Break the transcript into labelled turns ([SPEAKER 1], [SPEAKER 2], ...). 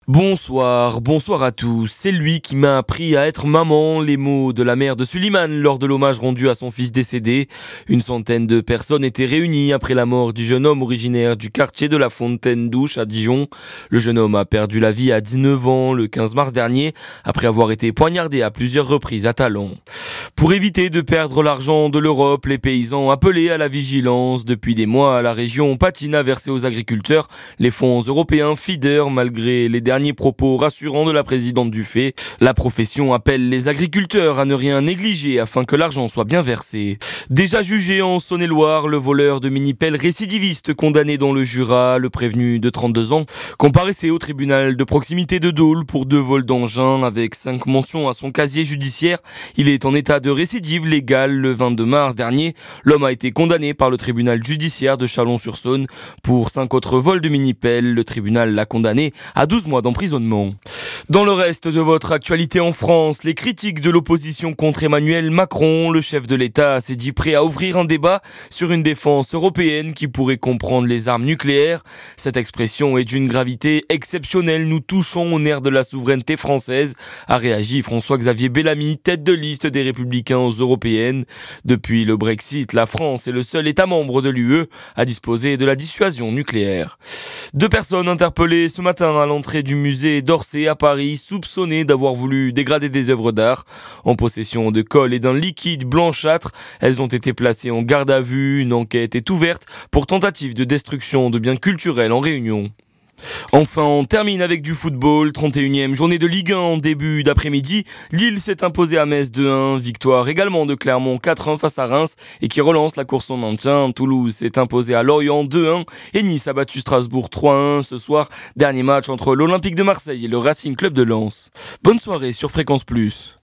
[SPEAKER 1] Bonsoir à tous. C'est lui qui m'a appris à être maman, les mots de la mère de Suliman lors de l'hommage rendu à son fils décédé. Une centaine de personnes étaient réunies après la mort du jeune homme originaire du quartier de la Fontaine-Douche à Dijon. Le jeune homme a perdu la vie à 19 ans le 15 mars dernier après avoir été poignardé à plusieurs reprises à Talent. Pour éviter de perdre l'argent de l'Europe, les paysans appelés à la vigilance. Depuis des mois, la région patine à verser aux agriculteurs les fonds européens FEADER malgré les derniers propos rassurants de la présidente du FEI. La profession appelle les agriculteurs à ne rien négliger afin que l'argent soit bien versé. Déjà jugé en Saône-et-Loire, le voleur de mini-pelles récidiviste condamné dans le Jura, le prévenu de 32 ans, comparaissait au tribunal de proximité de Dole pour 2 vols d'engins avec 5 mentions à son casier judiciaire. Il est en état de récidive légale. Le 22 mars dernier, l'homme a été condamné par le tribunal judiciaire de Chalon-sur-Saône pour 5 autres vols de mini-pelles. Le tribunal l'a condamné à 12 mois d'emprisonnement. Dans le reste de votre actualité en France, les critiques de l'opposition contre Emmanuel Macron, le chef de l'État s'est dit prêt à ouvrir un débat sur une défense européenne qui pourrait comprendre les armes nucléaires. Cette expression est d'une gravité exceptionnelle. Nous touchons au nerf de la souveraineté française, a réagi François-Xavier Bellamy, tête de liste des Républicains aux européennes. Depuis le Brexit, la France est le seul État membre de l'UE à disposer de la dissuasion nucléaire. 2 personnes interpellées ce matin à l'entrée du musée d'Orsay à Paris, soupçonnées d'avoir voulu dégrader des œuvres d'art. En possession de colle et d'un liquide blanchâtre, elles ont été placées en garde à vue. Une enquête est ouverte pour tentative de destruction de biens culturels en Réunion. Enfin, on termine avec du football. 31e journée de Ligue 1 en début d'après-midi. Lille s'est imposée à Metz 2-1. Victoire également de Clermont 4-1 face à Reims et qui relance la course au maintien. Toulouse s'est imposée à Lorient 2-1 et Nice a battu Strasbourg 3-1. Ce soir, dernier match entre l'Olympique de Marseille et le Racing Club de Lens. Bonne soirée sur Fréquence Plus.